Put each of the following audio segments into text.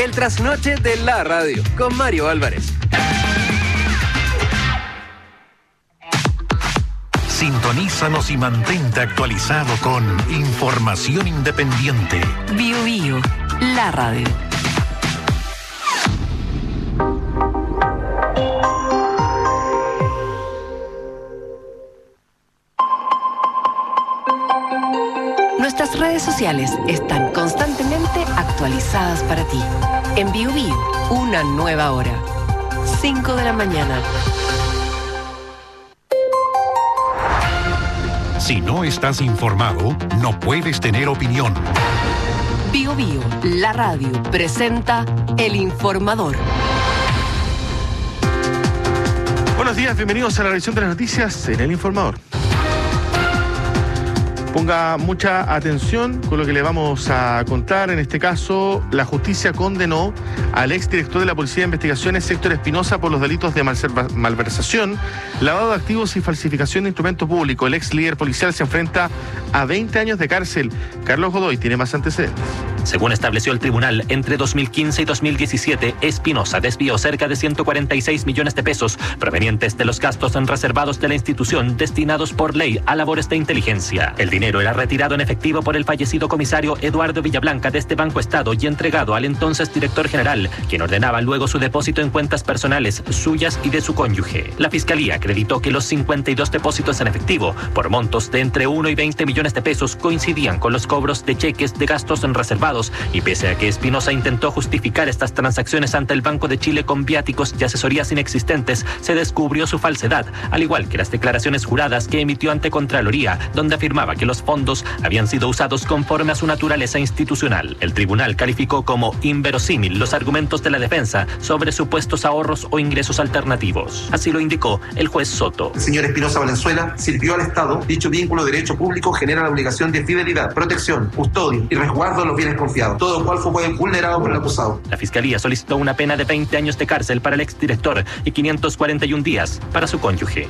El trasnoche de la radio con Mario Álvarez. Sintonízanos y mantente actualizado con información independiente. Bio Bio, la radio. Nuestras redes sociales están constantemente actualizadas para ti. En Bio Bio, una nueva hora. 5 de la mañana. Si no estás informado, no puedes tener opinión. Bio Bio, la radio, presenta El Informador. Buenos días, bienvenidos a la revisión de las noticias en El Informador. Ponga mucha atención con lo que le vamos a contar. En este caso, la justicia condenó al exdirector de la Policía de Investigaciones, Héctor Espinosa, por los delitos de malversación, lavado de activos y falsificación de instrumento público. El ex líder policial se enfrenta a 20 años de cárcel. Carlos Godoy tiene más antecedentes. Según estableció el tribunal, entre 2015 y 2017, Espinosa desvió cerca de 146 millones de pesos provenientes de los gastos reservados de la institución destinados por ley a labores de inteligencia. El dinero era retirado en efectivo por el fallecido comisario Eduardo Villablanca de este Banco Estado y entregado al entonces director general, quien ordenaba luego su depósito en cuentas personales suyas y de su cónyuge. La Fiscalía acreditó que los 52 depósitos en efectivo, por montos de entre 1 y 20 millones de pesos, coincidían con los cobros de cheques de gastos reservados, y pese a que Espinosa intentó justificar estas transacciones ante el Banco de Chile con viáticos y asesorías inexistentes, se descubrió su falsedad, al igual que las declaraciones juradas que emitió ante Contraloría, donde afirmaba que los fondos habían sido usados conforme a su naturaleza institucional. El tribunal calificó como inverosímil los argumentos de la defensa sobre supuestos ahorros o ingresos alternativos. Así lo indicó el juez Soto. El señor Espinosa Valenzuela sirvió al Estado. Dicho vínculo de derecho público genera la obligación de fidelidad, protección, custodia y resguardo de los bienes confiados, todo lo cual fue vulnerado por el acusado. La Fiscalía solicitó una pena de 20 años de cárcel para el exdirector y 541 días para su cónyuge.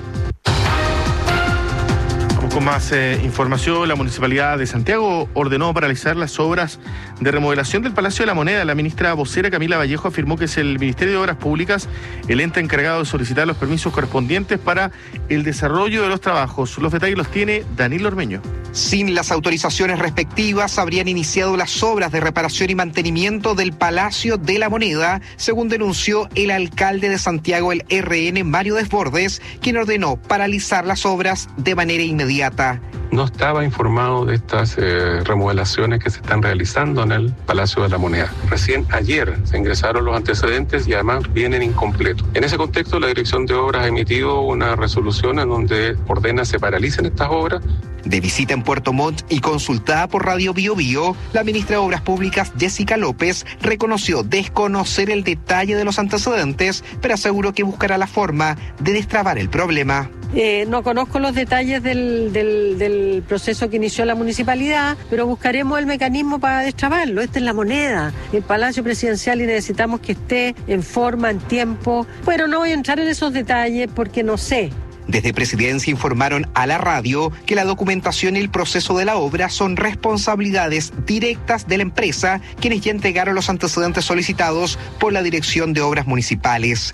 Con más información, la Municipalidad de Santiago ordenó paralizar las obras de remodelación del Palacio de la Moneda. La ministra vocera Camila Vallejo afirmó que es el Ministerio de Obras Públicas el ente encargado de solicitar los permisos correspondientes para el desarrollo de los trabajos. Los detalles los tiene Danilo Ormeño. Sin las autorizaciones respectivas, habrían iniciado las obras de reparación y mantenimiento del Palacio de la Moneda, según denunció el alcalde de Santiago, el RN, Mario Desbordes, quien ordenó paralizar las obras de manera inmediata. No estaba informado de estas remodelaciones que se están realizando en el Palacio de la Moneda. Recién ayer se ingresaron los antecedentes y además vienen incompletos. En ese contexto, la Dirección de Obras ha emitido una resolución en donde ordena se paralicen estas obras. De visita en Puerto Montt y consultada por Radio Bio Bio, la ministra de Obras Públicas, Jessica López, reconoció desconocer el detalle de los antecedentes, pero aseguró que buscará la forma de destrabar el problema. No conozco los detalles del proceso que inició la municipalidad, pero buscaremos el mecanismo para destrabarlo. Esta es la Moneda, el Palacio Presidencial, y necesitamos que esté en forma, en tiempo. Pero no voy a entrar en esos detalles porque no sé. Desde Presidencia informaron a la radio que la documentación y el proceso de la obra son responsabilidades directas de la empresa, quienes ya entregaron los antecedentes solicitados por la Dirección de Obras Municipales.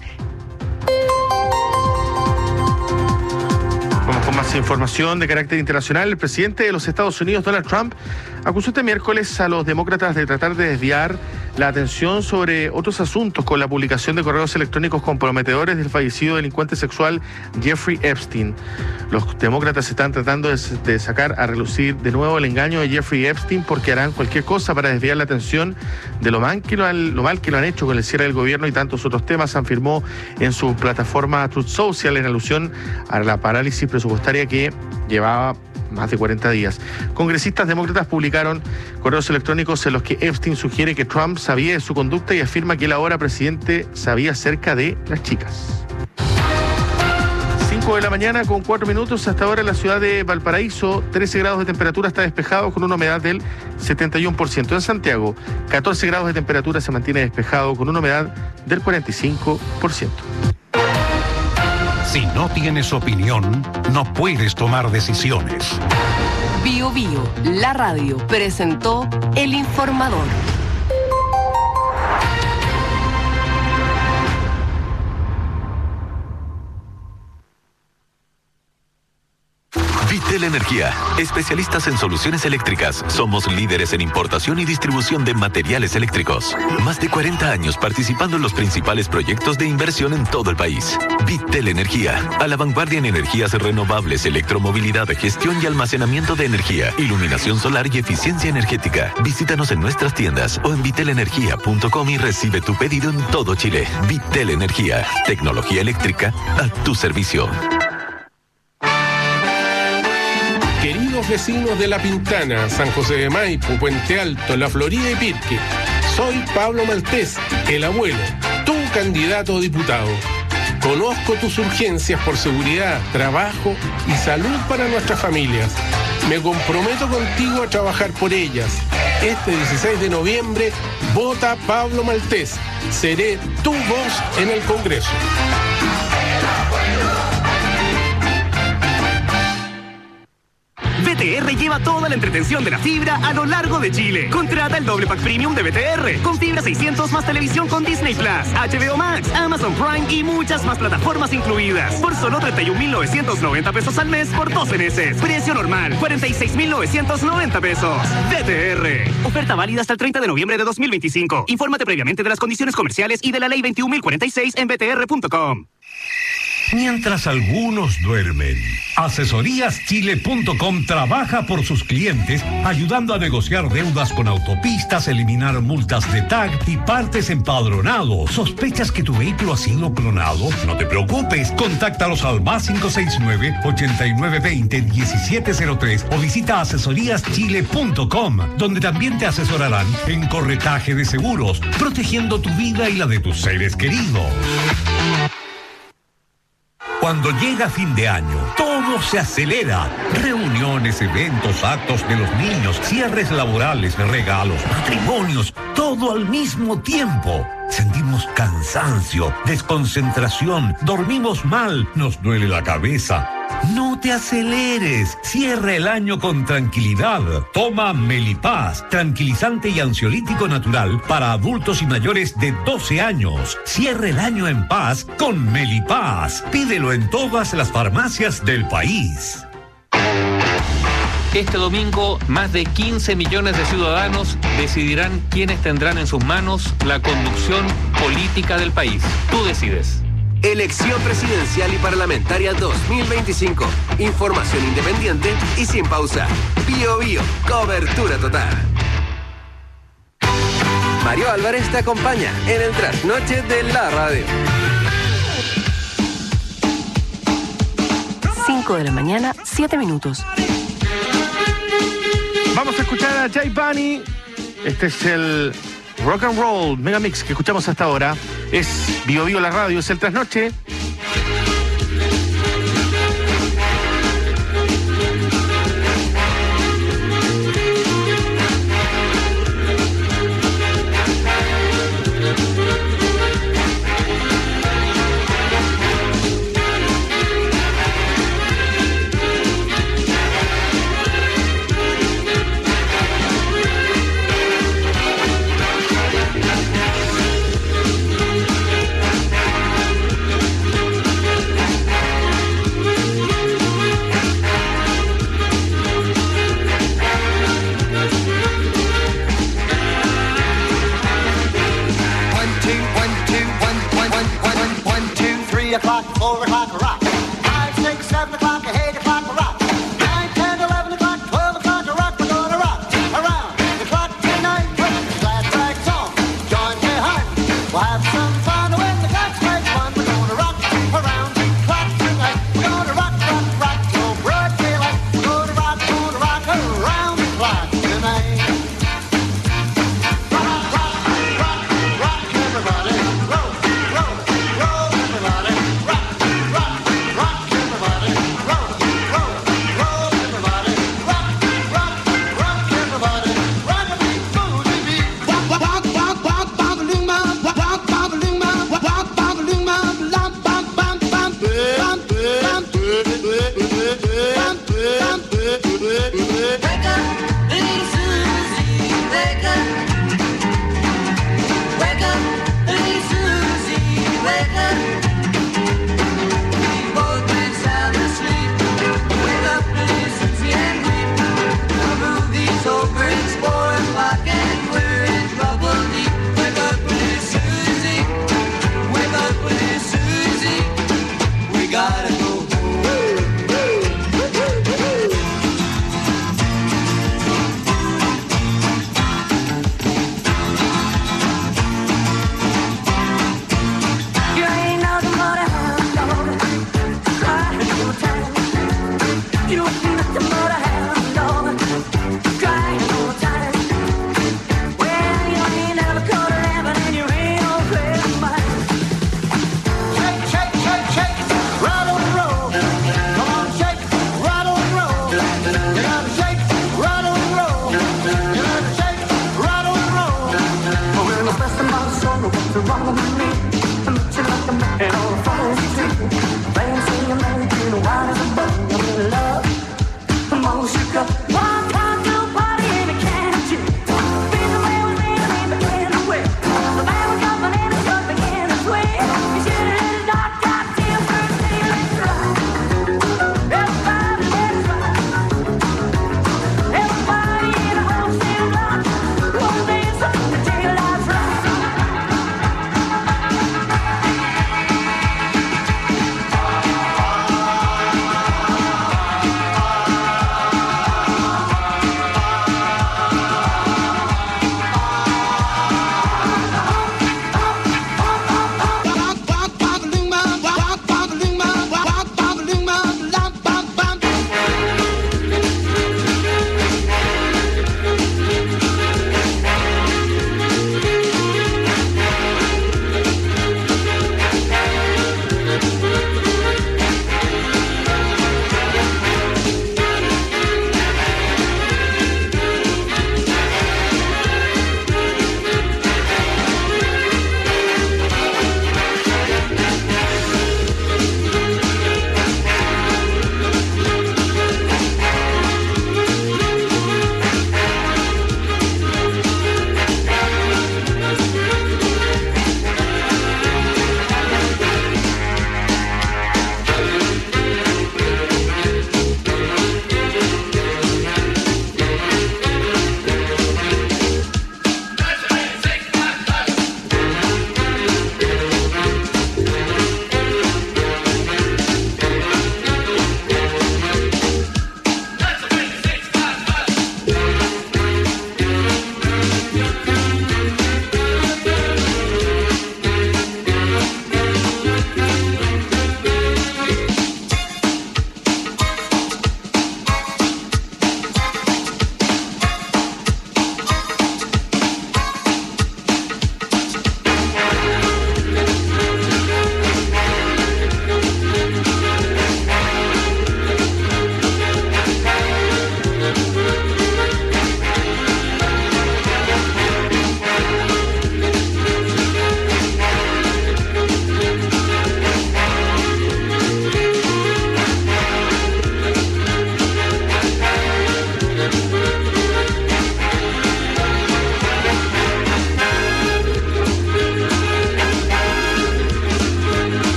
Vamos con más información de carácter internacional. El presidente de los Estados Unidos, Donald Trump, acusó este miércoles a los demócratas de tratar de desviar la atención sobre otros asuntos con la publicación de correos electrónicos comprometedores del fallecido delincuente sexual Jeffrey Epstein. Los demócratas están tratando de sacar a relucir de nuevo el engaño de Jeffrey Epstein porque harán cualquier cosa para desviar la atención de lo mal que lo han hecho con el cierre del gobierno y tantos otros temas, afirmó en su plataforma Truth Social en alusión a la parálisis presupuestaria que llevaba más de 40 días. Congresistas demócratas publicaron correos electrónicos en los que Epstein sugiere que Trump sabía de su conducta y afirma que el ahora presidente sabía acerca de las chicas. 5 de la mañana con 4 minutos. Hasta ahora en la ciudad de Valparaíso, 13 grados de temperatura, está despejado con una humedad del 71%. En Santiago, 14 grados de temperatura, se mantiene despejado con una humedad del 45%. Si no tienes opinión, no puedes tomar decisiones. Bio Bio, la radio, presentó El Informador. Vitel Energía, especialistas en soluciones eléctricas. Somos líderes en importación y distribución de materiales eléctricos. Más de 40 años participando en los principales proyectos de inversión en todo el país. Vitel Energía, a la vanguardia en energías renovables, electromovilidad, gestión y almacenamiento de energía, iluminación solar y eficiencia energética. Visítanos en nuestras tiendas o en vitelenergia.com y recibe tu pedido en todo Chile. Vitel Energía, tecnología eléctrica a tu servicio. Queridos vecinos de La Pintana, San José de Maipo, Puente Alto, La Florida y Pirque, soy Pablo Maltés, el abuelo, tu candidato a diputado. Conozco tus urgencias por seguridad, trabajo y salud para nuestras familias. Me comprometo contigo a trabajar por ellas. Este 16 de noviembre, vota Pablo Maltés. Seré tu voz en el Congreso. BTR lleva toda la entretención de la fibra a lo largo de Chile. Contrata el doble pack premium de BTR con fibra 600 más televisión con Disney Plus, HBO Max, Amazon Prime y muchas más plataformas incluidas. Por solo 31.990 pesos al mes por 12 meses. Precio normal, 46.990 pesos. BTR. Oferta válida hasta el 30 de noviembre de 2025. Infórmate previamente de las condiciones comerciales y de la ley 21.046 en btr.com. Mientras algunos duermen, asesoríaschile.com trabaja por sus clientes, ayudando a negociar deudas con autopistas, eliminar multas de tag y partes empadronados. ¿Sospechas que tu vehículo ha sido clonado? No te preocupes, contáctalos al +569-8920-1703 o visita asesoríaschile.com, donde también te asesorarán en corretaje de seguros, protegiendo tu vida y la de tus seres queridos. Cuando llega fin de año, todo se acelera. Reuniones, eventos, actos de los niños, cierres laborales, regalos, matrimonios, todo al mismo tiempo. Sentimos cansancio, desconcentración, dormimos mal, nos duele la cabeza. No te aceleres, cierra el año con tranquilidad. Toma Melipaz, tranquilizante y ansiolítico natural para adultos y mayores de 12 años. Cierra el año en paz con Melipaz. Pídelo en todas las farmacias del país. Este domingo, más de 15 millones de ciudadanos decidirán quiénes tendrán en sus manos la conducción política del país. Tú decides. Elección presidencial y parlamentaria 2025. Información independiente y sin pausa. Bio Bio, cobertura total. Mario Álvarez te acompaña en el trasnoche de la radio. 5 de la mañana, 7 minutos. Vamos a escuchar a J Bunny. Este es el Rock and Roll Megamix que escuchamos hasta ahora. Es Bio Bio la radio, es el trasnoche.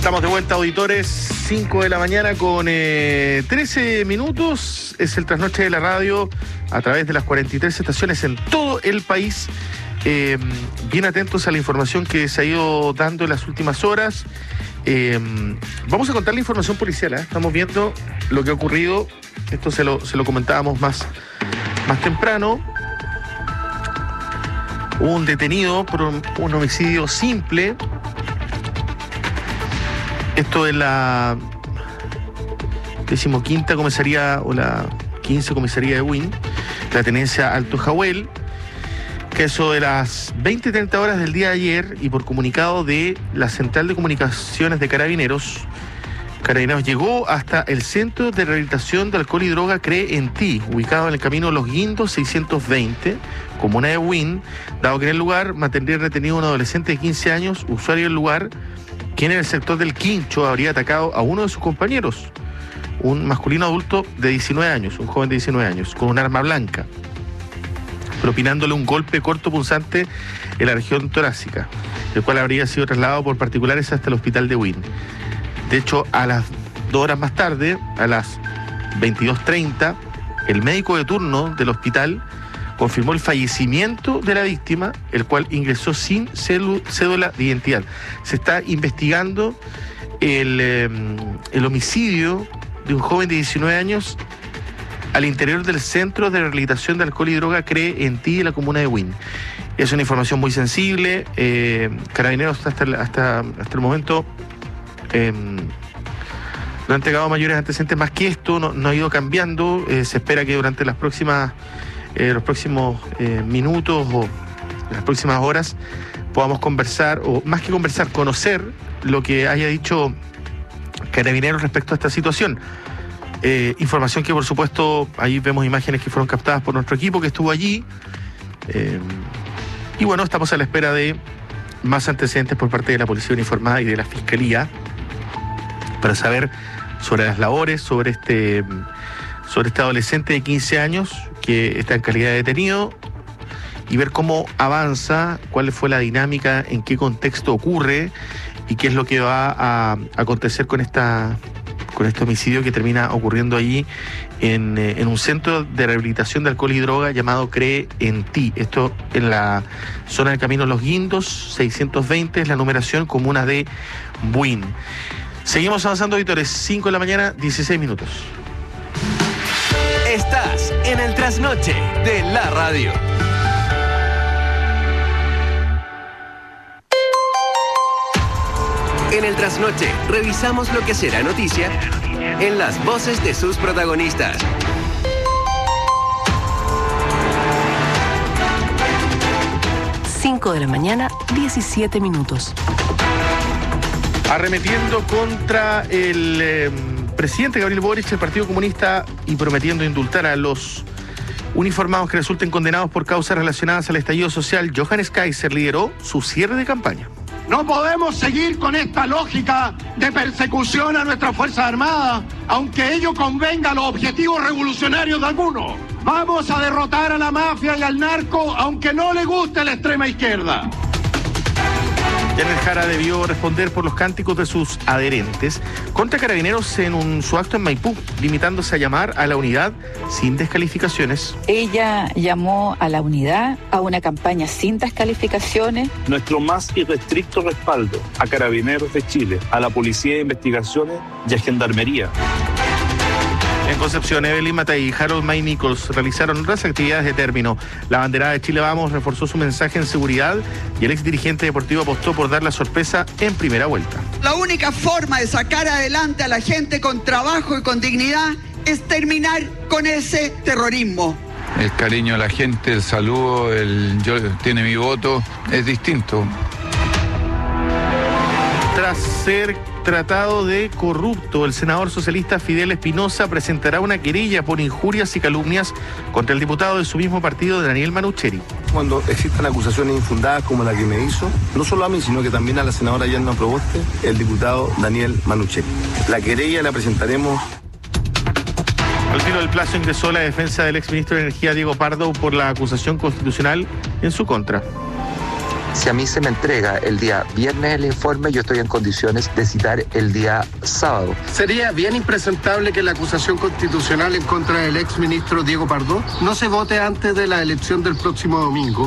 Estamos de vuelta, auditores, 5 de la mañana con 13 minutos. Es el trasnoche de la radio a través de las 43 estaciones en todo el país. Bien atentos a la información que se ha ido dando en las últimas horas. Vamos a contar la información policial, ¿eh? Estamos viendo lo que ha ocurrido. Esto se lo comentábamos más temprano. Hubo un detenido por un homicidio simple. Esto es la 15ª comisaría o la 15 comisaría de Buin, la tenencia Alto Jahuel, que eso de las 20:30 horas del día de ayer, y por comunicado de la Central de Comunicaciones de Carabineros llegó hasta el Centro de Rehabilitación de Alcohol y Droga Cree en Ti, ubicado en el camino Los Guindos 620, comuna de Buin, dado que en el lugar mantendría retenido un adolescente de 15 años, usuario del lugar, quien en el sector del Quincho habría atacado a uno de sus compañeros, un masculino adulto de 19 años, un joven de 19 años, con un arma blanca, propinándole un golpe corto punzante en la región torácica, el cual habría sido trasladado por particulares hasta el hospital de Buin. De hecho, a las 2 horas más tarde, a las 22:30, el médico de turno del hospital confirmó el fallecimiento de la víctima, el cual ingresó sin cédula de identidad. Se está investigando el homicidio de un joven de 19 años al interior del Centro de Rehabilitación de Alcohol y Droga Cree en Ti, de la comuna de Buin. Es una información muy sensible. Carabineros hasta el momento no ha entregado mayores antecedentes más que esto, no ha ido cambiando. Se espera que durante los próximos minutos o las próximas horas podamos conversar, o más que conversar, conocer lo que haya dicho Carabineros respecto a esta situación. Información que, por supuesto, ahí vemos imágenes que fueron captadas por nuestro equipo que estuvo allí. Y bueno, estamos a la espera de más antecedentes por parte de la Policía Uniformada y de la Fiscalía para saber sobre las labores, sobre este adolescente de 15 años que está en calidad de detenido, y ver cómo avanza, cuál fue la dinámica, en qué contexto ocurre y qué es lo que va a acontecer con este homicidio que termina ocurriendo allí en un centro de rehabilitación de alcohol y droga llamado Cree en Ti. Esto en la zona del camino Los Guindos 620, es la numeración, comuna de Buin. Seguimos avanzando, auditores. 5 de la mañana, 16 minutos. Estás en el trasnoche de la radio. En el trasnoche revisamos lo que será noticia en las voces de sus protagonistas. De la mañana, 17 minutos. Arremetiendo contra el presidente Gabriel Boric, el Partido Comunista, y prometiendo indultar a los uniformados que resulten condenados por causas relacionadas al estallido social, Johannes Kaiser lideró su cierre de campaña. No podemos seguir con esta lógica de persecución a nuestras Fuerzas Armadas, aunque ello convenga a los objetivos revolucionarios de algunos. Vamos a derrotar a la mafia y al narco, aunque no le guste la extrema izquierda. Janet Jara debió responder por los cánticos de sus adherentes contra Carabineros en su acto en Maipú, limitándose a llamar a la unidad sin descalificaciones. Ella llamó a la unidad, a una campaña sin descalificaciones. Nuestro más irrestricto respaldo a Carabineros de Chile, a la Policía de Investigaciones y a Gendarmería. En Concepción, Evelyn Matei y Harold May Nichols realizaron otras actividades de término. La banderada de Chile Vamos reforzó su mensaje en seguridad y el exdirigente deportivo apostó por dar la sorpresa en primera vuelta. La única forma de sacar adelante a la gente con trabajo y con dignidad es terminar con ese terrorismo. El cariño a la gente, el saludo, yo tiene mi voto, es distinto. Tras ser tratado de corrupto, el senador socialista Fidel Espinosa presentará una querella por injurias y calumnias contra el diputado de su mismo partido, Daniel Manucheri. Cuando existan acusaciones infundadas como la que me hizo, no solo a mí, sino que también a la senadora Yanna Proboste, el diputado Daniel Manucheri. La querella la presentaremos. Al filo del plazo ingresó la defensa del exministro de Energía, Diego Pardo, por la acusación constitucional en su contra. Si a mí se me entrega el día viernes el informe, yo estoy en condiciones de citar el día sábado. Sería bien impresentable que la acusación constitucional en contra del exministro Diego Pardo no se vote antes de la elección del próximo domingo.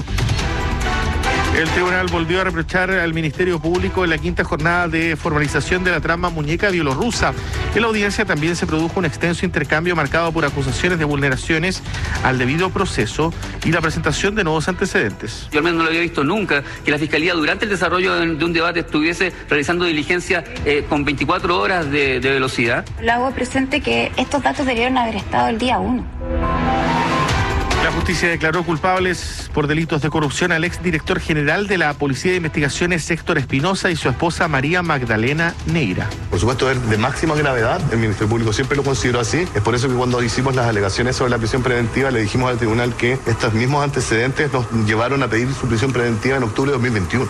El tribunal volvió a reprochar al Ministerio Público en la quinta jornada de formalización de la trama muñeca bielorrusa. En la audiencia también se produjo un extenso intercambio marcado por acusaciones de vulneraciones al debido proceso y la presentación de nuevos antecedentes. Yo al menos no lo había visto nunca, que la Fiscalía durante el desarrollo de un debate estuviese realizando diligencia con 24 horas de velocidad. Le hago presente que estos datos debieron haber estado el día 1. La justicia declaró culpables por delitos de corrupción al exdirector general de la Policía de Investigaciones, Héctor Espinosa, y su esposa María Magdalena Neira. Por supuesto, es de máxima gravedad. El Ministerio Público siempre lo consideró así. Es por eso que cuando hicimos las alegaciones sobre la prisión preventiva le dijimos al tribunal que estos mismos antecedentes nos llevaron a pedir su prisión preventiva en octubre de 2021.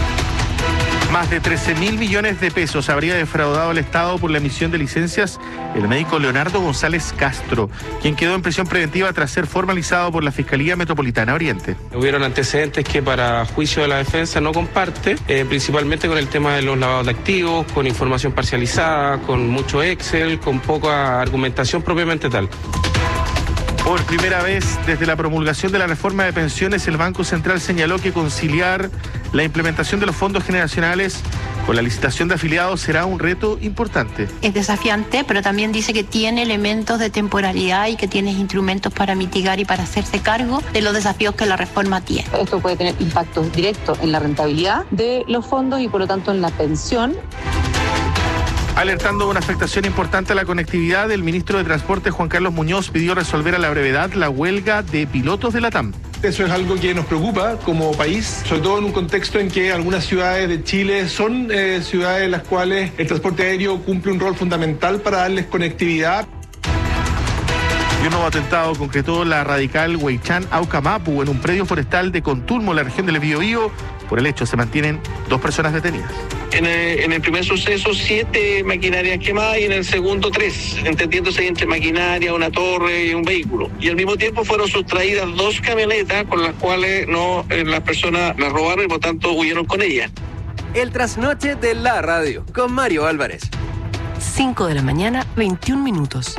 Más de 13.000 millones de pesos habría defraudado al Estado por la emisión de licencias el médico Leonardo González Castro, quien quedó en prisión preventiva tras ser formalizado por la Fiscalía Metropolitana Oriente. Hubieron antecedentes que para juicio de la defensa no comparte, principalmente con el tema de los lavados de activos, con información parcializada, con mucho Excel, con poca argumentación propiamente tal. Por primera vez desde la promulgación de la reforma de pensiones, el Banco Central señaló que conciliar la implementación de los fondos generacionales con la licitación de afiliados será un reto importante. Es desafiante, pero también dice que tiene elementos de temporalidad y que tiene instrumentos para mitigar y para hacerse cargo de los desafíos que la reforma tiene. Esto puede tener impactos directos en la rentabilidad de los fondos y por lo tanto en la pensión. Alertando de una afectación importante a la conectividad, el ministro de Transporte, Juan Carlos Muñoz, pidió resolver a la brevedad la huelga de pilotos de LATAM. Eso es algo que nos preocupa como país, sobre todo en un contexto en que algunas ciudades de Chile son ciudades en las cuales el transporte aéreo cumple un rol fundamental para darles conectividad. Y un nuevo atentado concretó la radical Huaychán Aucamapu en un predio forestal de Contulmo, en la región del Biobío. Por el hecho se mantienen 2 personas detenidas. En el primer suceso 7 maquinarias quemadas y en el segundo 3, entendiéndose entre maquinaria, una torre y un vehículo. Y al mismo tiempo fueron sustraídas 2 camionetas con las cuales las personas las robaron y por tanto huyeron con ellas. El trasnoche de la radio con Mario Álvarez. 5 de la mañana, 21 minutos.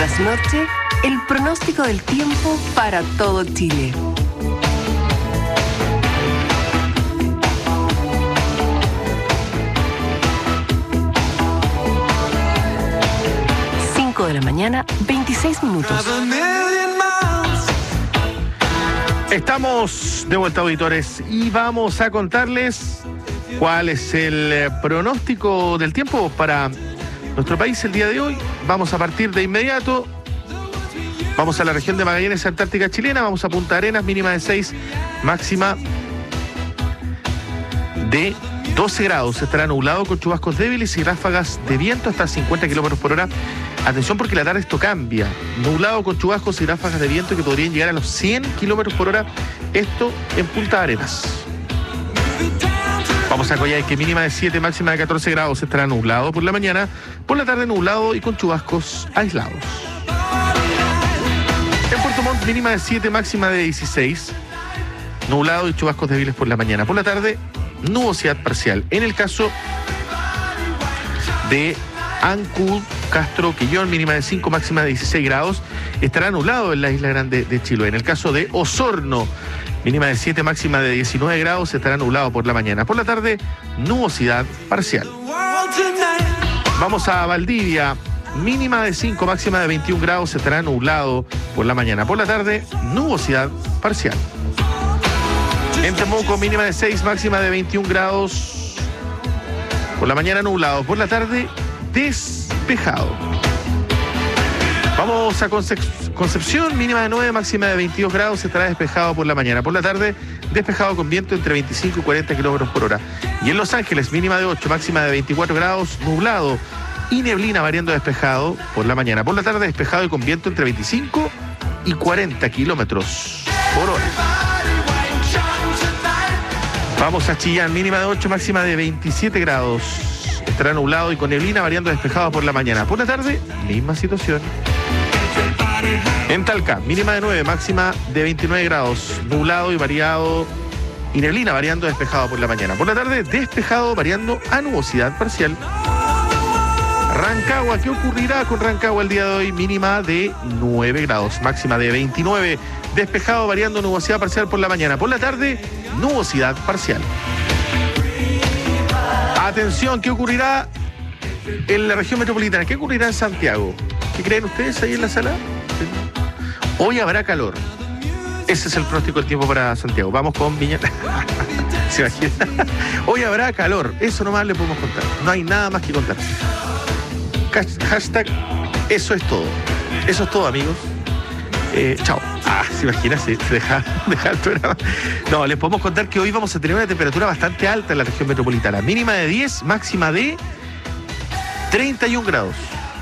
tras noche, el pronóstico del tiempo para todo Chile. De la mañana, 26 minutos. Estamos de vuelta, auditores, y vamos a contarles cuál es el pronóstico del tiempo para nuestro país el día de hoy. Vamos a partir de inmediato. Vamos a la región de Magallanes, Antártica chilena. Vamos a Punta Arenas, mínima de 6, máxima de 12 grados. Estará nublado con chubascos débiles y ráfagas de viento hasta 50 kilómetros por hora. Atención, porque la tarde esto cambia. Nublado con chubascos y ráfagas de viento que podrían llegar a los 100 kilómetros por hora. Esto en Punta Arenas. Vamos a Coyhaique, mínima de 7, máxima de 14 grados. Estará nublado por la mañana. Por la tarde nublado y con chubascos aislados. En Puerto Montt, mínima de 7, máxima de 16. Nublado y chubascos débiles por la mañana. Por la tarde, nubosidad parcial. En el caso de Ancud, Castro, Quillón, mínima de 5, máxima de 16 grados. Estará nublado en la isla grande de Chiloé. En el caso de Osorno, mínima de 7, máxima de 19 grados. Estará nublado por la mañana. Por la tarde, nubosidad parcial. Vamos a Valdivia, mínima de 5, máxima de 21 grados. Estará nublado por la mañana. Por la tarde, nubosidad parcial. En Temuco, mínima de 6, máxima de 21 grados. Por la mañana nublado. Por la tarde, despejado. Vamos a Concepción, mínima de 9, máxima de 22 grados. Estará despejado por la mañana. Por la tarde, despejado con viento entre 25 y 40 kilómetros por hora. Y en Los Ángeles, mínima de 8, máxima de 24 grados, nublado y neblina variando despejado por la mañana. Por la tarde, despejado y con viento entre 25 y 40 kilómetros por hora. Vamos a Chillán, mínima de 8, máxima de 27 grados. Estará nublado y con neblina variando despejado por la mañana. Por la tarde, misma situación. En Talca, mínima de 9, máxima de 29 grados. Nublado y variado y neblina variando despejado por la mañana. Por la tarde, despejado variando a nubosidad parcial. Rancagua, ¿qué ocurrirá con Rancagua el día de hoy? Mínima de 9 grados, máxima de 29. Despejado variando nubosidad parcial por la mañana. Por la tarde, nubosidad parcial. Atención, ¿qué ocurrirá en la región metropolitana? ¿Qué ocurrirá en Santiago? ¿Qué creen ustedes ahí en la sala? Hoy habrá calor. Ese es el pronóstico del tiempo para Santiago. Vamos con Viña. ¿Se imagina? Hoy habrá calor. Eso nomás le podemos contar. No hay nada más que contar. Hashtag, eso es todo. Eso es todo, amigos. Chao. ¿Se imagina? Se deja el programa. No, les podemos contar que hoy vamos a tener una temperatura bastante alta en la región metropolitana. Mínima de 10, máxima de 31 grados.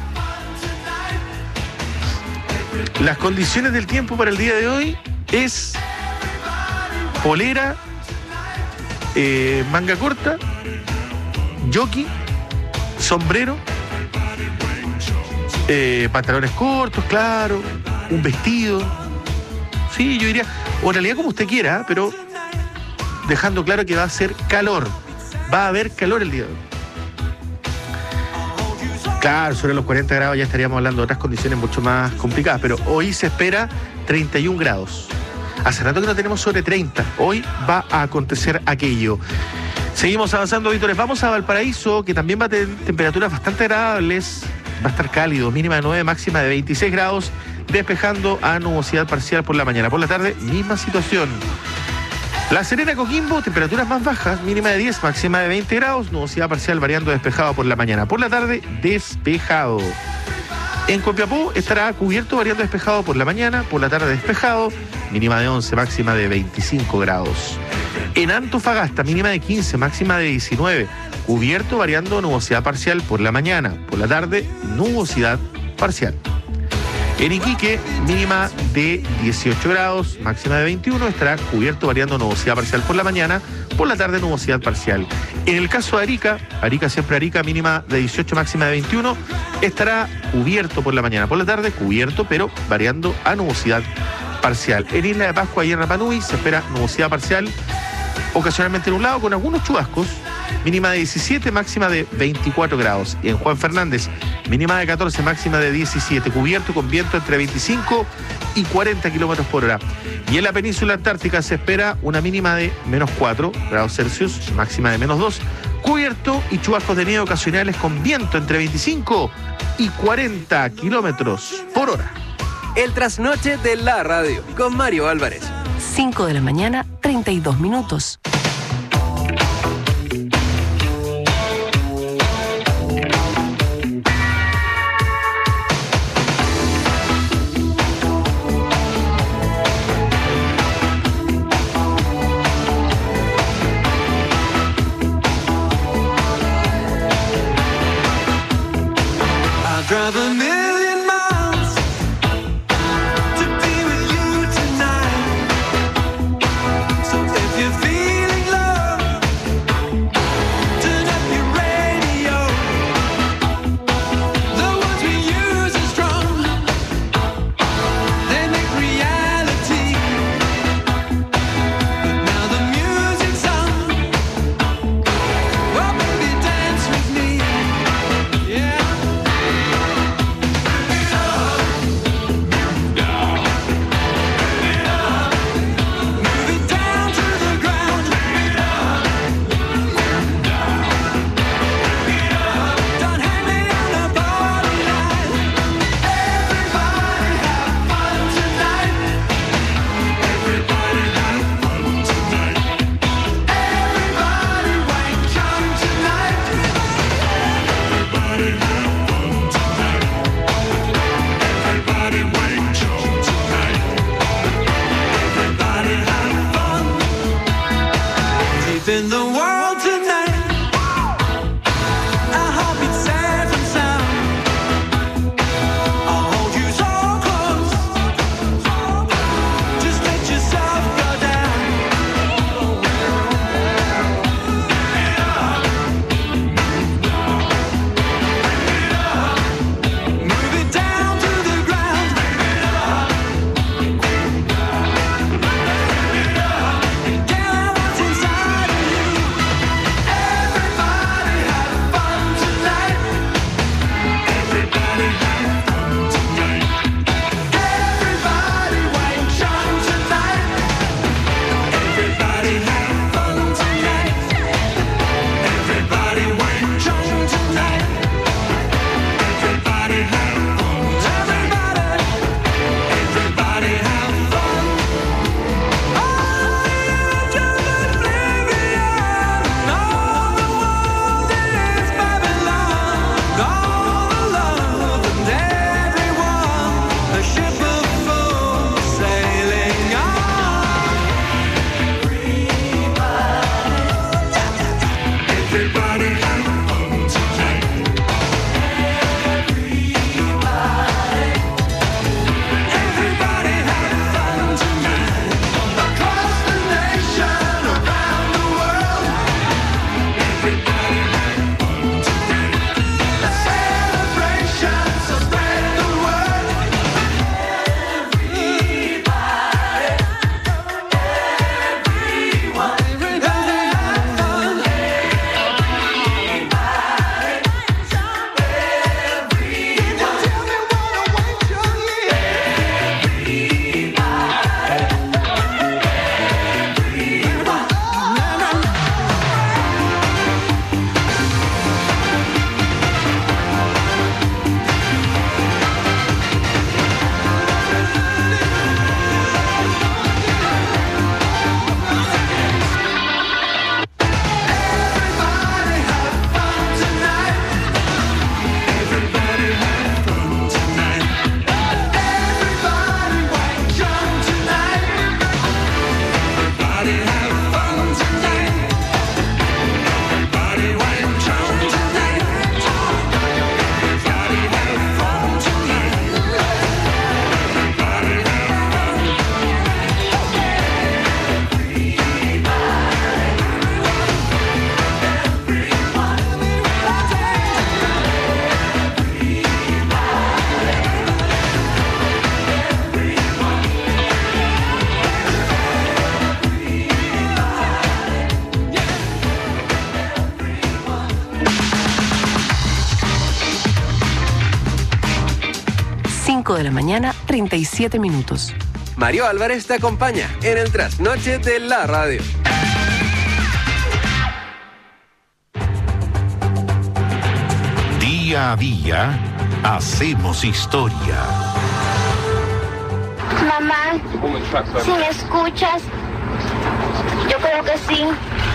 Las condiciones del tiempo para el día de hoy es polera, manga corta, jockey, sombrero, pantalones cortos, claro, un vestido. Sí, yo diría, o en realidad como usted quiera, pero dejando claro que va a ser calor. Va a haber calor el día de hoy. Claro, sobre los 40 grados ya estaríamos hablando de otras condiciones mucho más complicadas, pero hoy se espera 31 grados. Hace rato que no tenemos sobre 30. Hoy va a acontecer aquello. Seguimos avanzando, auditores. Vamos a Valparaíso, que también va a tener temperaturas bastante agradables. Va a estar cálido, mínima de 9, máxima de 26 grados, despejando a nubosidad parcial por la mañana. Por la tarde, misma situación. La Serena, Coquimbo, temperaturas más bajas, mínima de 10, máxima de 20 grados, nubosidad parcial variando despejado por la mañana. Por la tarde, despejado. En Copiapó estará cubierto variando despejado por la mañana, por la tarde despejado, mínima de 11, máxima de 25 grados. En Antofagasta, mínima de 15, máxima de 19, cubierto variando nubosidad parcial por la mañana, por la tarde nubosidad parcial. En Iquique, mínima de 18 grados, máxima de 21, estará cubierto variando nubosidad parcial por la mañana, por la tarde nubosidad parcial. En el caso de Arica siempre Arica, mínima de 18, máxima de 21, estará cubierto por la mañana, por la tarde cubierto, pero variando a nubosidad parcial. En Isla de Pascua y en Rapa Nui se espera nubosidad parcial, ocasionalmente nublado con algunos chubascos, mínima de 17, máxima de 24 grados. Y en Juan Fernández, mínima de 14, máxima de 17, cubierto con viento entre 25 y 40 kilómetros por hora. Y en la península antártica se espera una mínima de menos 4 grados Celsius, máxima de menos 2, cubierto y chubascos de nieve ocasionales con viento entre 25 y 40 kilómetros por hora. El trasnoche de la radio con Mario Álvarez. 5 de la mañana, 32 minutos. 5 de la mañana, 37 minutos. Mario Álvarez te acompaña en el trasnoche de la radio. Día a día, hacemos historia. Mamá, si me escuchas, yo creo que sí.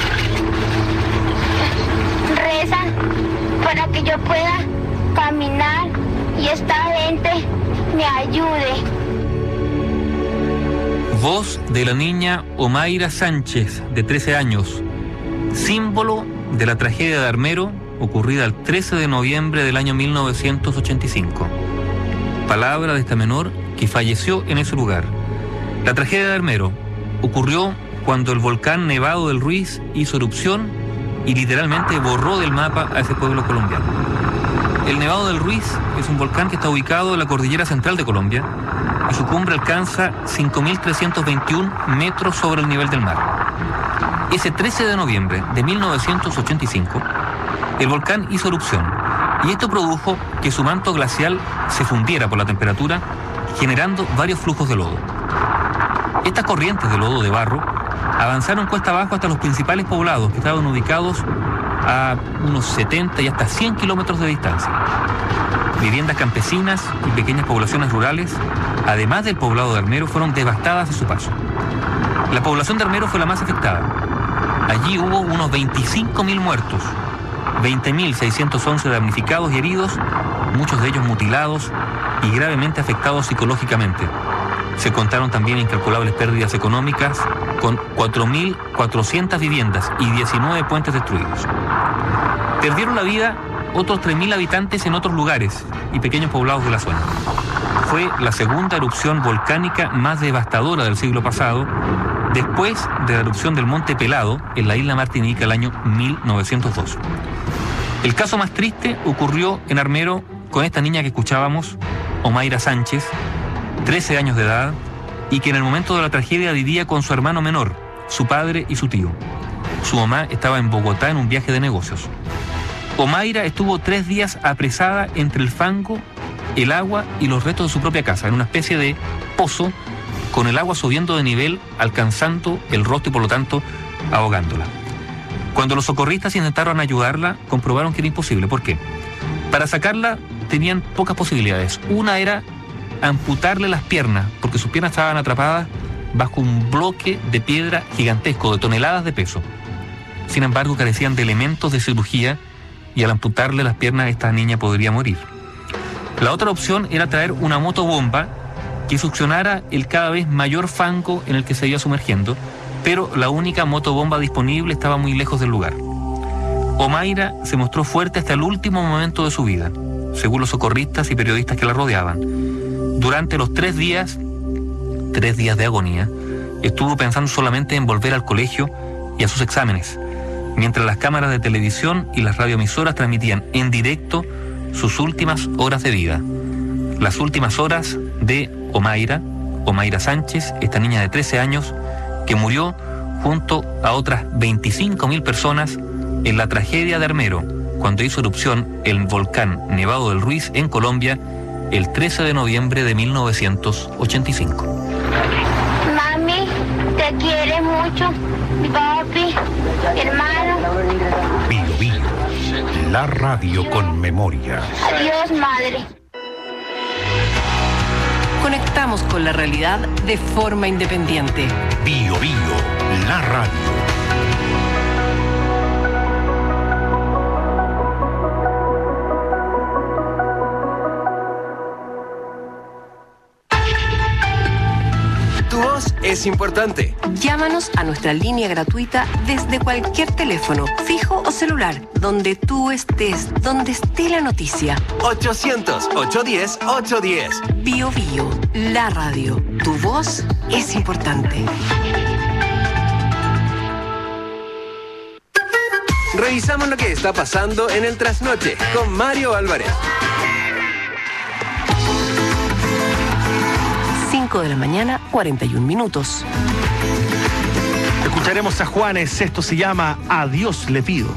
Reza para que yo pueda caminar y esta gente me ayude. Voz de la niña Omaira Sánchez, de 13 años, símbolo de la tragedia de Armero, ocurrida el 13 de noviembre del año 1985. Palabra de esta menor que falleció en ese lugar. La tragedia de Armero ocurrió cuando el volcán Nevado del Ruiz hizo erupción y literalmente borró del mapa a ese pueblo colombiano. El Nevado del Ruiz es un volcán que está ubicado en la cordillera central de Colombia y su cumbre alcanza 5.321 metros sobre el nivel del mar. Ese 13 de noviembre de 1985, el volcán hizo erupción y esto produjo que su manto glacial se fundiera por la temperatura, generando varios flujos de lodo. Estas corrientes de lodo de barro avanzaron cuesta abajo hasta los principales poblados que estaban ubicados a unos 70 y hasta 100 kilómetros de distancia. Viviendas campesinas y pequeñas poblaciones rurales, además del poblado de Armero, fueron devastadas a su paso. La población de Armero fue la más afectada. Allí hubo unos 25.000 muertos, 20.611 damnificados y heridos, muchos de ellos mutilados y gravemente afectados psicológicamente. Se contaron también incalculables pérdidas económicas, con 4.400 viviendas y 19 puentes destruidos. Perdieron la vida otros 3.000 habitantes en otros lugares y pequeños poblados de la zona. Fue la segunda erupción volcánica más devastadora del siglo pasado, después de la erupción del Monte Pelado en la isla Martinica el año 1902. El caso más triste ocurrió en Armero con esta niña que escuchábamos, Omaira Sánchez, 13 años de edad, y que en el momento de la tragedia vivía con su hermano menor, su padre y su tío. Su mamá estaba en Bogotá en un viaje de negocios. Omaira estuvo 3 días apresada entre el fango, el agua y los restos de su propia casa, en una especie de pozo, con el agua subiendo de nivel, alcanzando el rostro y por lo tanto ahogándola. Cuando los socorristas intentaron ayudarla, comprobaron que era imposible. ¿Por qué? Para sacarla tenían pocas posibilidades. Una era amputarle las piernas, porque sus piernas estaban atrapadas bajo un bloque de piedra gigantesco de toneladas de peso. Sin embargo, carecían de elementos de cirugía y al amputarle las piernas esta niña podría morir. La otra opción era traer una motobomba que succionara el cada vez mayor fango en el que se iba sumergiendo, pero la única motobomba disponible estaba muy lejos del lugar. Omaira se mostró fuerte hasta el último momento de su vida, según los socorristas y periodistas que la rodeaban. Durante los 3 días de agonía, estuvo pensando solamente en volver al colegio y a sus exámenes, mientras las cámaras de televisión y las radioemisoras transmitían en directo sus últimas horas de vida. Las últimas horas de Omaira Sánchez, esta niña de 13 años, que murió junto a otras 25.000 personas en la tragedia de Armero, cuando hizo erupción el volcán Nevado del Ruiz en Colombia, el 13 de noviembre de 1985. Mami, te quiere mucho, mi papi, mi hermano. Bio Bio, la radio con memoria. Adiós, madre. Conectamos con la realidad de forma independiente. Bio Bio, la radio. Es importante. Llámanos a nuestra línea gratuita desde cualquier teléfono, fijo o celular, donde tú estés, donde esté la noticia. 800-810-810. Bio Bio, la radio. Tu voz es importante. Revisamos lo que está pasando en el trasnoche con Mario Álvarez. 5 de la mañana, 41 minutos. Escucharemos a Juanes, esto se llama A Dios le pido.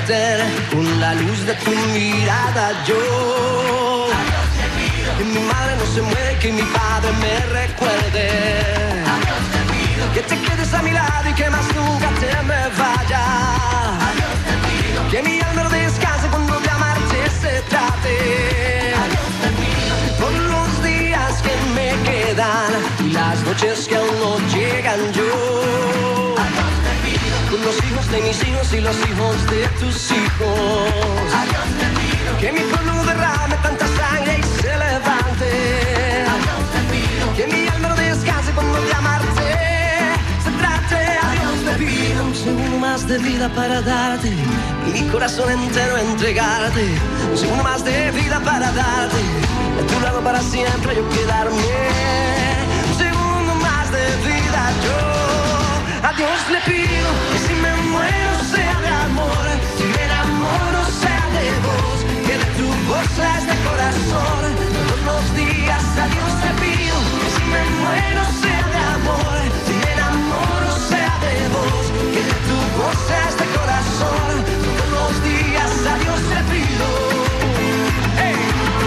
despierten con la luz de tu mirada. Yo, que mi madre no se muere, que mi padre me recuerde. Que te quedes a mi lado y que más nunca te me vayas. Que mi alma no descanse cuando de amarte se trate. Por los días que me quedan y las noches que aún no llegan, yo con los hijos de mis hijos y los hijos de tus hijos. Que mi pueblo derrame tanta sangre y se levante. Que mi alma no descanse cuando de amarte se trate. A Dios le pido un segundo más de vida para darte y mi corazón entero entregarte. Un segundo más de vida para darte, a tu lado para siempre yo quedarme. Un segundo más de vida yo a Dios le pido que si me muero sea de amor, si me enamoro sea de vos, que de tu voz sea este corazón. Todos los días a Dios le pido que si me muero sea de amor, si me enamoro sea de vos, que de tu voz sea este corazón. Todos los días a Dios le pido. Hey.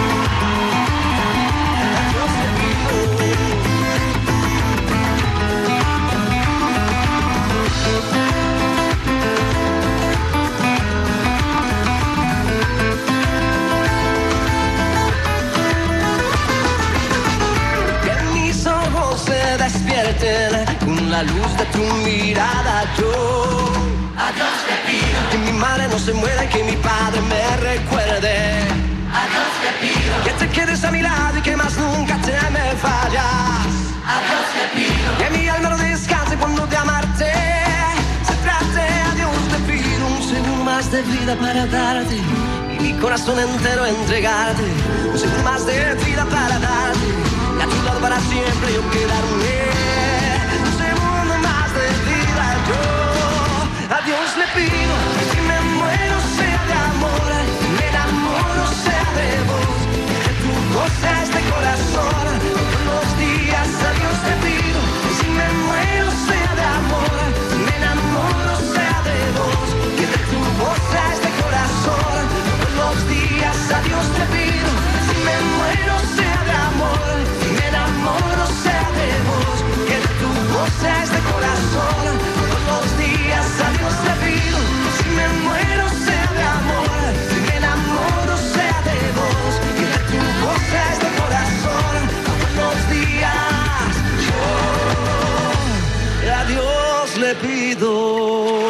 A Dios le pido. Despierten con la luz de tu mirada. Yo a Dios le pido que mi madre no se muera y que mi padre me recuerde. A Dios le pido que te quedes a mi lado y que más nunca te me fallas. A Dios le pido que mi alma no descanse cuando de amarte se trate. A Dios le pido un segundo más de vida para darte y mi corazón entero entregarte. Un segundo más de vida para darte, a tu lado para siempre yo quedarme. Un segundo más de vida yo a Dios le pido que si me muero sea de amor, me enamoro sea de vos, que tu voz sea este corazón. Todos los días a Dios le pido que si me muero sea de amor, me enamoro sea de vos, que de tu voz sea este corazón. Todos los días a Dios le pido que si me muero sea de amor, me enamoro sea de vos, que de tu voz sea este corazón. Todos los días a Dios le pido que si me muero sea de amor, me enamoro sea de vos, que de tu voz sea este corazón. Todos los días yo a Dios le pido.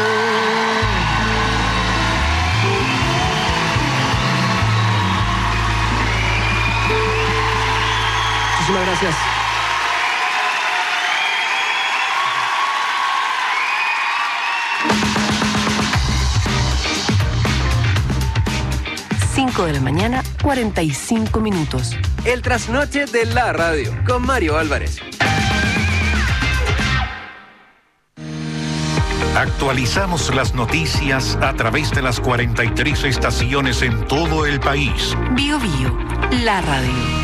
Muchísimas gracias. De la mañana, 45 minutos. El trasnoche de la radio con Mario Álvarez. Actualizamos las noticias a través de las 43 estaciones en todo el país. Bio Bio, la radio.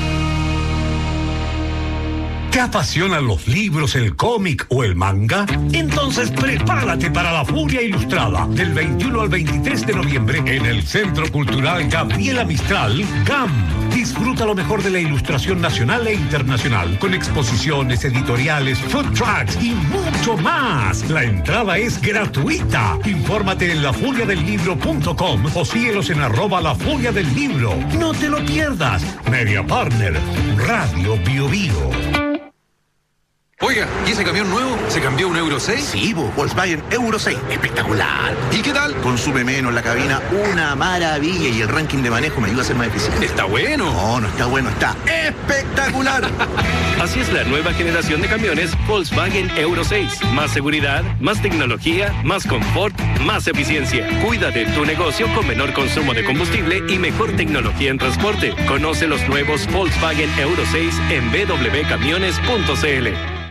¿Te apasionan los libros, el cómic o el manga? Entonces prepárate para la Furia Ilustrada del 21 al 23 de noviembre en el Centro Cultural Gabriela Mistral, GAM. Disfruta lo mejor de la ilustración nacional e internacional con exposiciones, editoriales, food trucks y mucho más. La entrada es gratuita. Infórmate en lafuriadelibro.com o síguelos en @lafuriadelibro. No te lo pierdas. Media Partner, Radio Bio Bio. Oiga, ¿y ese camión nuevo se cambió a un Euro 6? Sí, Volkswagen Euro 6. Espectacular. ¿Y qué tal? Consume menos la cabina, una maravilla. Y el ranking de manejo me ayuda a ser más eficiente. ¿Está bueno? No, no está bueno, está espectacular. Así es la nueva generación de camiones Volkswagen Euro 6. Más seguridad, más tecnología, más confort, más eficiencia. Cuida de tu negocio con menor consumo de combustible y mejor tecnología en transporte. Conoce los nuevos Volkswagen Euro 6 en www.camiones.cl.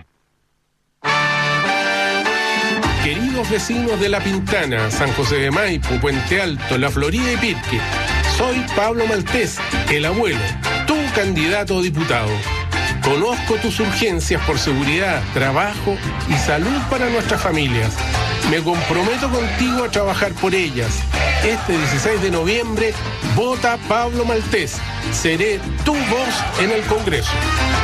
Queridos vecinos de La Pintana, San José de Maipo, Puente Alto, La Florida y Pirque, soy Pablo Maltés, el abuelo, tu candidato a diputado. Conozco tus urgencias por seguridad, trabajo y salud para nuestras familias. Me comprometo contigo a trabajar por ellas. Este 16 de noviembre, vota Pablo Maltés. Seré tu voz en el Congreso.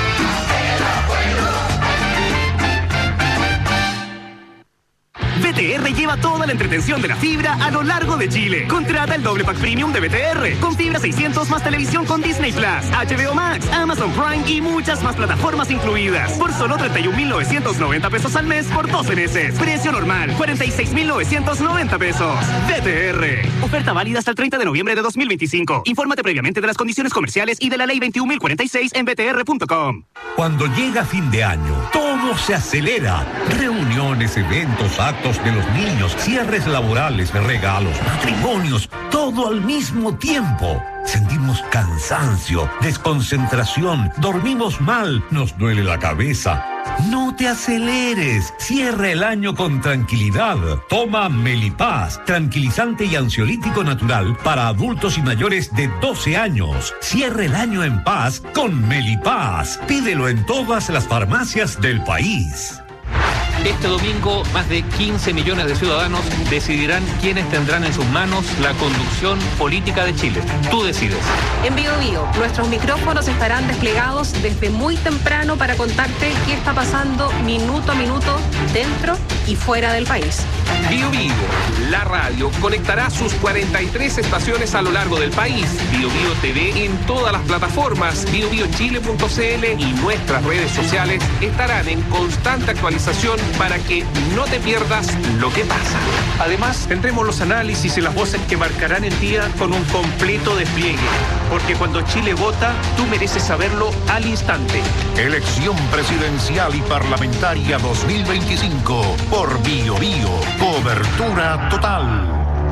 BTR lleva toda la entretención de la fibra a lo largo de Chile. Contrata el doble pack premium de BTR, con fibra 600 más televisión con Disney Plus, HBO Max, Amazon Prime y muchas más plataformas incluidas. Por solo 31,990 pesos al mes por 12 meses. Precio normal, 46,990 pesos. BTR. Oferta válida hasta el 30 de noviembre de 2025. Infórmate previamente de las condiciones comerciales y de la ley 21.046 en btr.com. Cuando llega fin de año, todo se acelera. Reuniones, eventos, actos de los niños, cierres laborales, regalos, matrimonios, todo al mismo tiempo. Sentimos cansancio, desconcentración, dormimos mal, nos duele la cabeza. No te aceleres, cierra el año con tranquilidad. Toma Melipaz, tranquilizante y ansiolítico natural para adultos y mayores de 12 años. Cierra el año en paz con Melipaz. Pídelo en todas las farmacias del país. Este domingo, más de 15 millones de ciudadanos decidirán quiénes tendrán en sus manos la conducción política de Chile. Tú decides. En Bio Bio, nuestros micrófonos estarán desplegados desde muy temprano para contarte qué está pasando minuto a minuto dentro y fuera del país. Bio Bio, la radio, conectará sus 43 estaciones a lo largo del país. Bio Bio TV en todas las plataformas. BioBioChile.cl y nuestras redes sociales estarán en constante actualización para que no te pierdas lo que pasa. Además, tendremos los análisis y las voces que marcarán el día con un completo despliegue. Porque cuando Chile vota, tú mereces saberlo al instante. Elección presidencial y parlamentaria 2025 por Bio Bio. Cobertura total.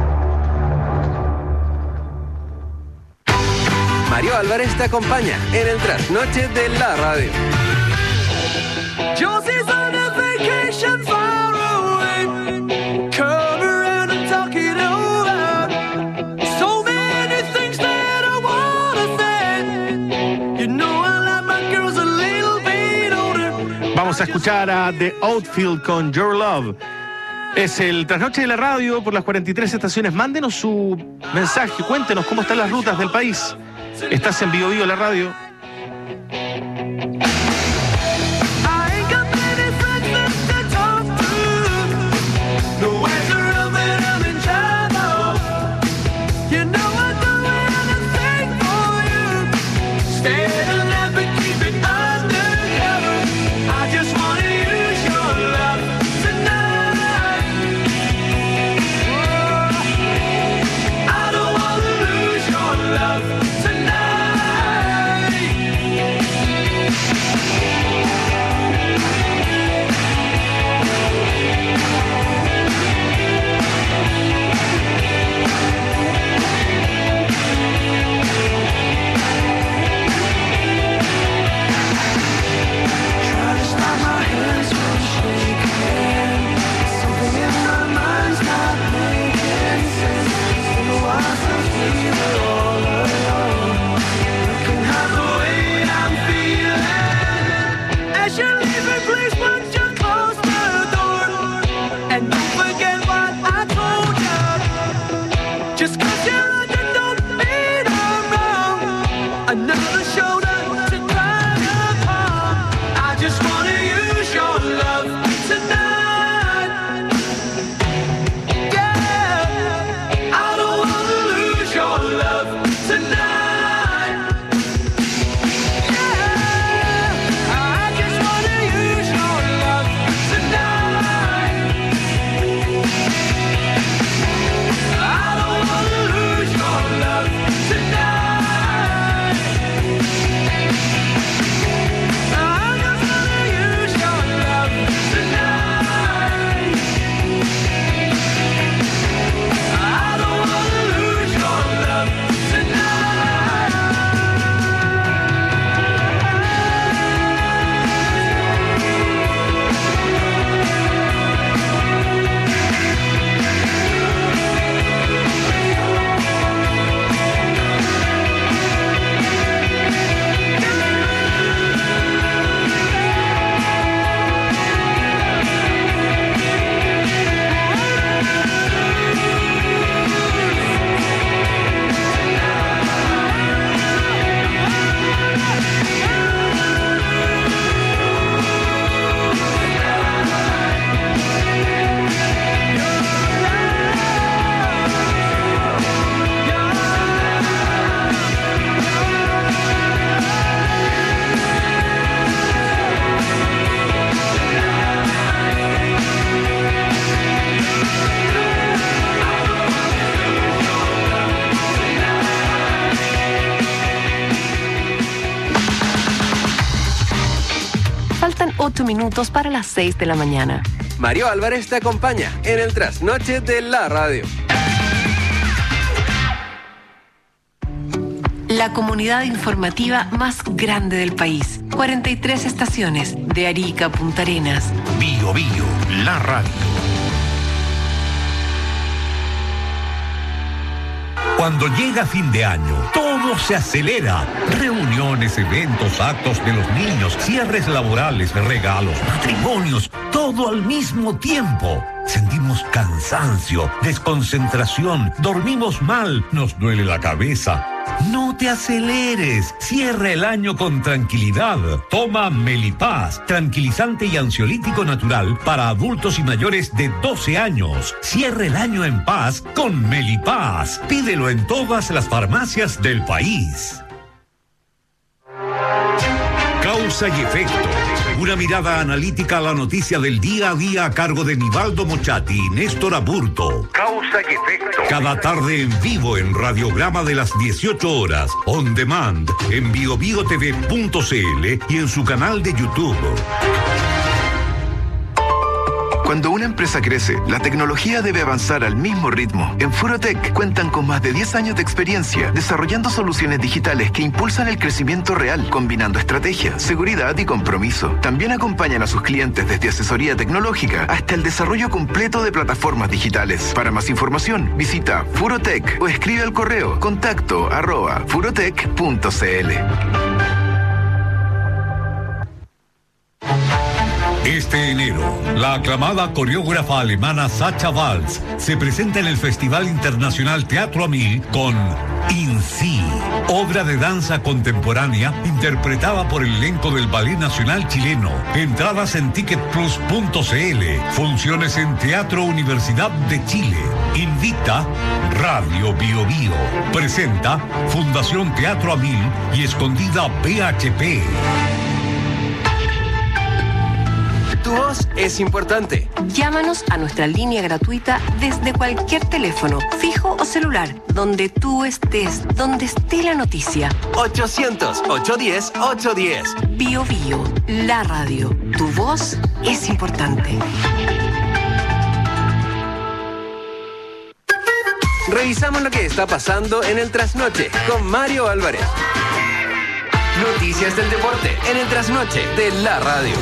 Mario Álvarez te acompaña en el trasnoche de la radio. Josie's on a vacation far away. Come around and talk it over. So many things that I wanna say. You know I like my girls a little bit older. Vamos a escuchar a The Outfield con Your Love. Es el trasnoche de la radio por las 43 estaciones. Mándenos su mensaje, cuéntenos cómo están las rutas del país. Estás en Bio Bio, la radio. 18 minutos para las 6 de la mañana. Mario Álvarez te acompaña en el trasnoche de la radio. La comunidad informativa más grande del país. 43 estaciones, de Arica a Punta Arenas. Bio Bio, la radio. Cuando llega fin de año, todo se acelera. Reuniones, eventos, actos de los niños, cierres laborales, regalos, matrimonios, todo al mismo tiempo. Sentimos cansancio, desconcentración, dormimos mal, nos duele la cabeza. No te aceleres, cierra el año con tranquilidad. Toma Melipaz, tranquilizante y ansiolítico natural para adultos y mayores de 12 años. Cierra el año en paz con Melipaz. Pídelo en todas las farmacias del país. Causa y efecto. Una mirada analítica a la noticia del día a día a cargo de Nivaldo Mochati y Néstor Aburto. Causa y efecto. Cada tarde en vivo en Radiograma de las 18 horas. On demand en biobiotv.cl y en su canal de YouTube. Cuando una empresa crece, la tecnología debe avanzar al mismo ritmo. En Furotec cuentan con más de 10 años de experiencia desarrollando soluciones digitales que impulsan el crecimiento real, combinando estrategia, seguridad y compromiso. También acompañan a sus clientes desde asesoría tecnológica hasta el desarrollo completo de plataformas digitales. Para más información, visita Furotec o escribe al correo contacto@furotec.cl. Este enero, la aclamada coreógrafa alemana Sacha Waltz se presenta en el Festival Internacional Teatro a Mil con In Si, obra de danza contemporánea interpretada por el elenco del Ballet Nacional Chileno. Entradas en ticketplus.cl. Funciones en Teatro Universidad de Chile. Invita Radio Bio Bio. Presenta Fundación Teatro a Mil y Escondida PHP. Tu voz es importante. Llámanos a nuestra línea gratuita desde cualquier teléfono, fijo o celular, donde tú estés, donde esté la noticia. 800-810-810. Bio Bio, la radio. Tu voz es importante. Revisamos lo que está pasando en el trasnoche con Mario Álvarez. Noticias del deporte en el trasnoche de la radio.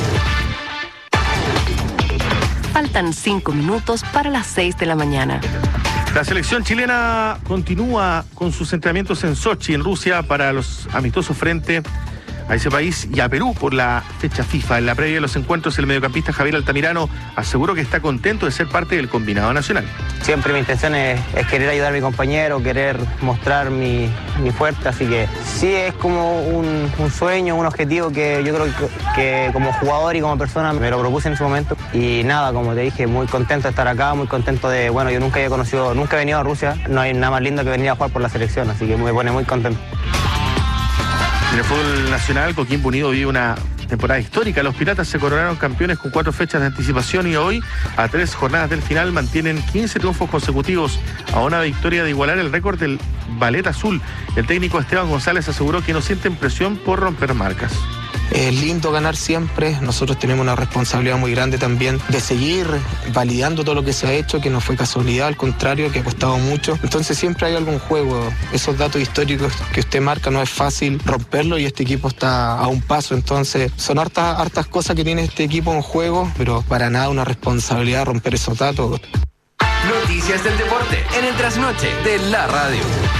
Faltan 5 minutos para las 6 de la mañana. La selección chilena continúa con sus entrenamientos en Sochi, en Rusia, para los amistosos frente a ese país y a Perú por la fecha FIFA. En la previa de los encuentros, el mediocampista Javier Altamirano aseguró que está contento de ser parte del combinado nacional. Siempre mi intención es querer ayudar a mi compañero, querer mostrar mi fuerte, así que sí es como un sueño, un objetivo que yo creo que como jugador y como persona me lo propuse en ese momento. Y nada, como te dije, muy contento de estar acá, muy contento de, bueno, yo nunca he venido a Rusia, no hay nada más lindo que venir a jugar por la selección, así que me pone muy contento. En el fútbol nacional, Coquimbo Unido vive una temporada histórica. Los Piratas se coronaron campeones con 4 fechas de anticipación y hoy, a 3 jornadas del final, mantienen 15 triunfos consecutivos a una victoria de igualar el récord del Ballet Azul. El técnico Esteban González aseguró que no sienten presión por romper marcas. Es lindo ganar siempre, nosotros tenemos una responsabilidad muy grande también de seguir validando todo lo que se ha hecho, que no fue casualidad, al contrario, que ha costado mucho. Entonces siempre hay algún juego, esos datos históricos que usted marca no es fácil romperlo y este equipo está a un paso, entonces son hartas cosas que tiene este equipo en juego, pero para nada una responsabilidad romper esos datos. Noticias del deporte en el trasnoche de la radio.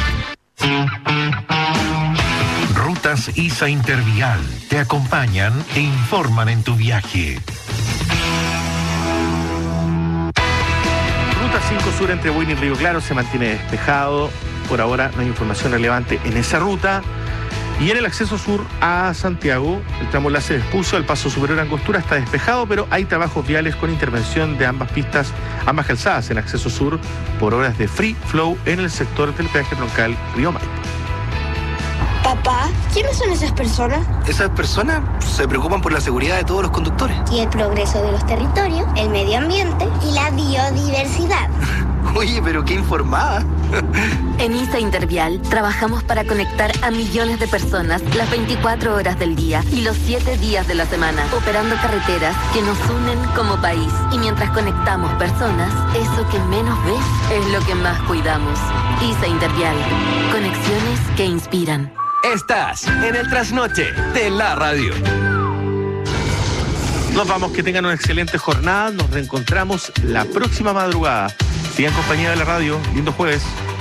Rutas ISA Intervial te acompañan e informan en tu viaje. Ruta 5 Sur entre Buin y Río Claro se mantiene despejado. Por ahora no hay información relevante en esa ruta. Y en el acceso sur a Santiago, el tramo enlace de Espucio al paso superior a Angostura está despejado, pero hay trabajos viales con intervención de ambas pistas, ambas calzadas en acceso sur por horas de free flow en el sector del peaje troncal Río Maipo. Papá, ¿quiénes son esas personas? Esas personas se preocupan por la seguridad de todos los conductores. Y el progreso de los territorios, el medio ambiente y la biodiversidad. Oye, pero qué informada. En ISA Intervial trabajamos para conectar a millones de personas las 24 horas del día y los 7 días de la semana, operando carreteras que nos unen como país. Y mientras conectamos personas, eso que menos ves es lo que más cuidamos. ISA Intervial. Conexiones que inspiran. Estás en el trasnoche de la radio. Nos vamos, que tengan una excelente jornada. Nos reencontramos la próxima madrugada. Sigan en compañía de la radio. Lindo jueves.